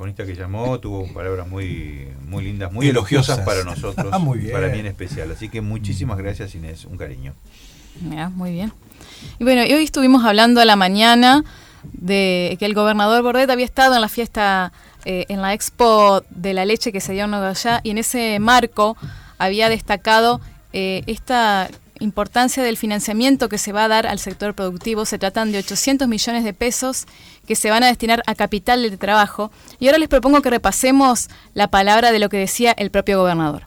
telefonista que llamó tuvo palabras muy lindas, muy elogiosas para nosotros, Muy bien. para mí en especial. Así que muchísimas gracias, Inés, un cariño. Mirá, muy bien. Y bueno, hoy estuvimos hablando a la mañana de que el gobernador Bordet había estado en la fiesta, en la expo de la leche que se dio en Nogayá, y en ese marco había destacado esta importancia del financiamiento que se va a dar al sector productivo. Se tratan de 800 millones de pesos que se van a destinar a capital de trabajo. Y ahora les propongo que repasemos la palabra de lo que decía el propio gobernador.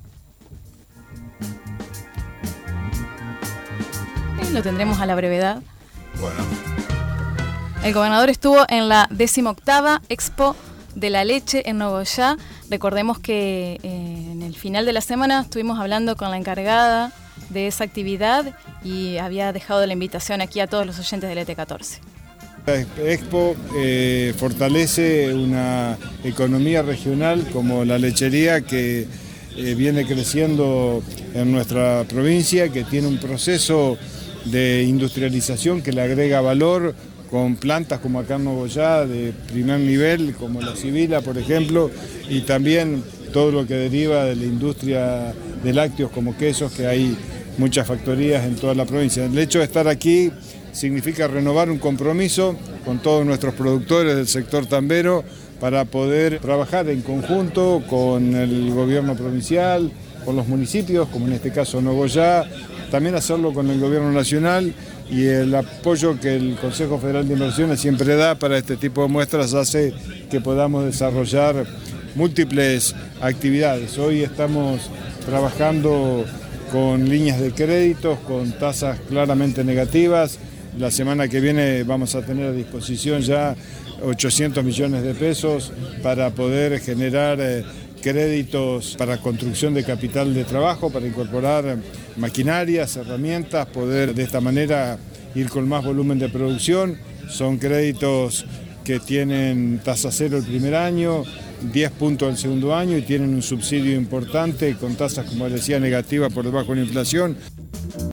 Lo tendremos a la brevedad. Bueno. El gobernador estuvo en la 18ª Expo de la Leche en Nogayá. Recordemos que en el final de la semana estuvimos hablando con la encargada de esa actividad y había dejado la invitación aquí a todos los oyentes del ET14. La Expo fortalece una economía regional como la lechería que viene creciendo en nuestra provincia, que tiene un proceso de industrialización que le agrega valor con plantas como acá en Nogayá de primer nivel, como la Sibila, por ejemplo, y también todo lo que deriva de la industria de lácteos como quesos, que hay muchas factorías en toda la provincia. El hecho de estar aquí significa renovar un compromiso con todos nuestros productores del sector tambero para poder trabajar en conjunto con el gobierno provincial, con los municipios, como en este caso Nogayá, también hacerlo con el gobierno nacional, y el apoyo que el Consejo Federal de Inversiones siempre da para este tipo de muestras hace que podamos desarrollar múltiples actividades. Hoy estamos trabajando con líneas de créditos, con tasas claramente negativas. La semana que viene vamos a tener a disposición ya 800 millones de pesos para poder generar créditos para construcción de capital de trabajo, para incorporar maquinarias, herramientas, poder de esta manera ir con más volumen de producción. Son créditos que tienen tasa cero el primer año, 10 puntos el segundo año y tienen un subsidio importante con tasas, como decía, negativas por debajo de la inflación.